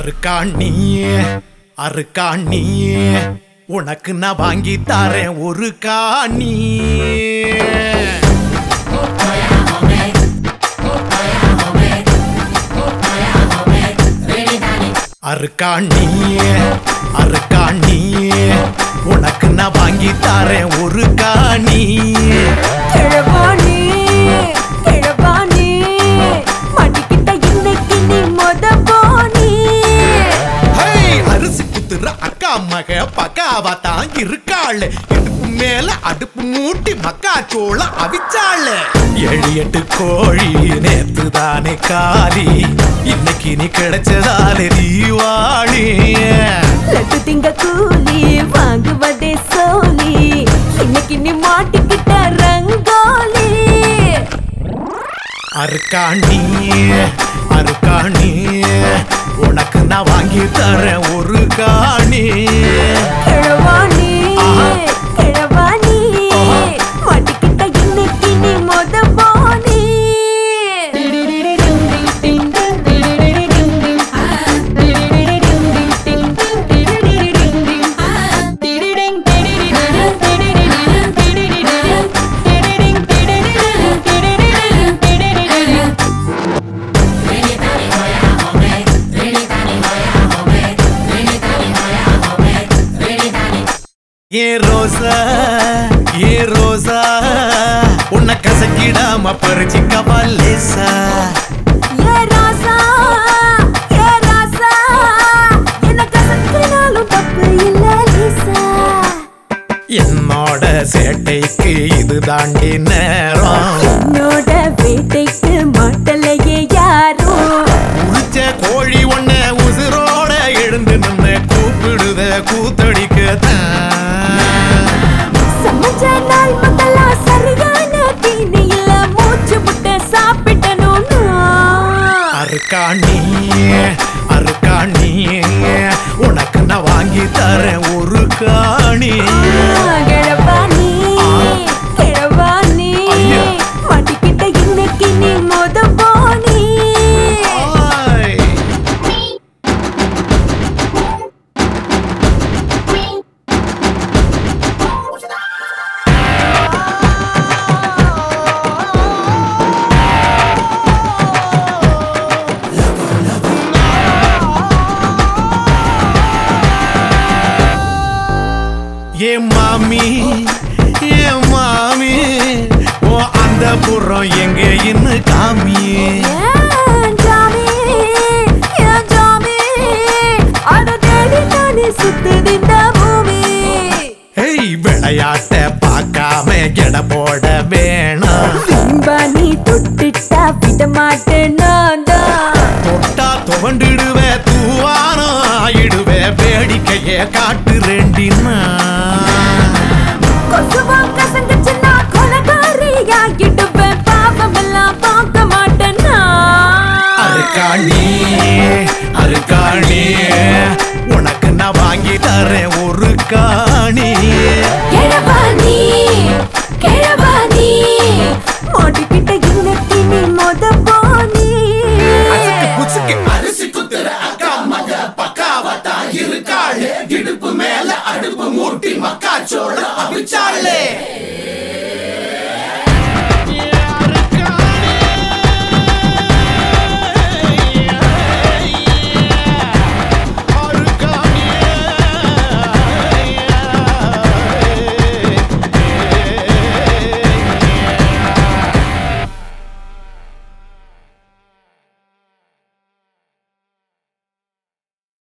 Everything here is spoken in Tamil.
அருக்காணி அருக்காணி உனக்கு நான் வாங்கி தரேன் ஒரு காணி. அருக்காணி அருக்காணி உனக்கு நான் வாங்கி தரேன் ஒரு காணி. கிழவாணி கிழவாணி மாட்டிக்கிட்ட இன்னைக்கு நீ மொத போனி. அரிசி குத்துற அக்கா மக பக்காவா தான் இருக்காள். இடுப்பு மேல அடுப்பு மூட்டி மக்கா சோள அவிச்சாள். 7-8 கோழி நேத்து தானே காலி, இன்னைக்கு நீ கிடைச்சதாலே தீவாளி. லட்டு திங்க கூலி வாங்குவதே சோலி, இன்னைக்கு நீ மாட்டிக்கிட்ட ரங்கோலி. அருக்காணி அருக்காணி உனக்கு நான் வாங்கி தரேன் ஒரு காணி. கிழவாணி கிழவாணி மாட்டிக்கிட்ட இன்னைக்கு நீ மொத போனி. ஏ ரோசா உன்னை கசக்கிடாம பறிச்சிக்கவா லேசா. ஏ ராசா என்ன கசக்கினாலும் தப்பு இல்ல லேசா. என்னோட சேட்டைக்கு இது தாண்டி நேரம், என்னோட வேட்டைக்கு மாட்டலையே யாரும். உரிச்ச கோழி ஒன்ன உசுரோட எழுந்து நின்று கூப்பிடுத கூத்தடிக்கத்தான். சமைச்ச நாள் முதல்ல சரியான தீனி இல்ல, மூச்சு முட்டை சாப்பிட்டனும். அருக்காணி அருக்காணி உனக்கு நான் வாங்கி தரேன் ஒரு காணி. கிழவாணி கிழவாணி மாட்டிக்கிட்ட இன்னைக்கு நீ மொத போனி. ஏ மாமி ஓ அந்த புறம் எங்க இன்னும் காமி. விளையாட்ட பார்க்காம எட போட வேணாம். நீ தொட்டுட்டா விட மாட்டேன் நான் தான். தொட்டா துவண்டிடுவ தூவானோ ஆயிடுவ, வேடிக்கைய காட்டுறேண்டினா. கொசுவா கசந்துச்சுன்னா கொலகாரியாகிடுவேன், பாவமெல்லாம் பார்க்க மாட்டேன்னா. அருக்காணி அருக்காணி உனக்கு நான் வாங்கி தரேன் ஒரு காணி. கிழவாணி கிழவாணி மாட்டிக்கிட்ட இன்னைக்கு நீ மொத போனி. அரிசி குத்துற அக்கா மக பக்காவா தான் இருக்காள். இடுப்பு மேல அடுப்பு மூட்டி மக்கா சோள அவிச்சாள்.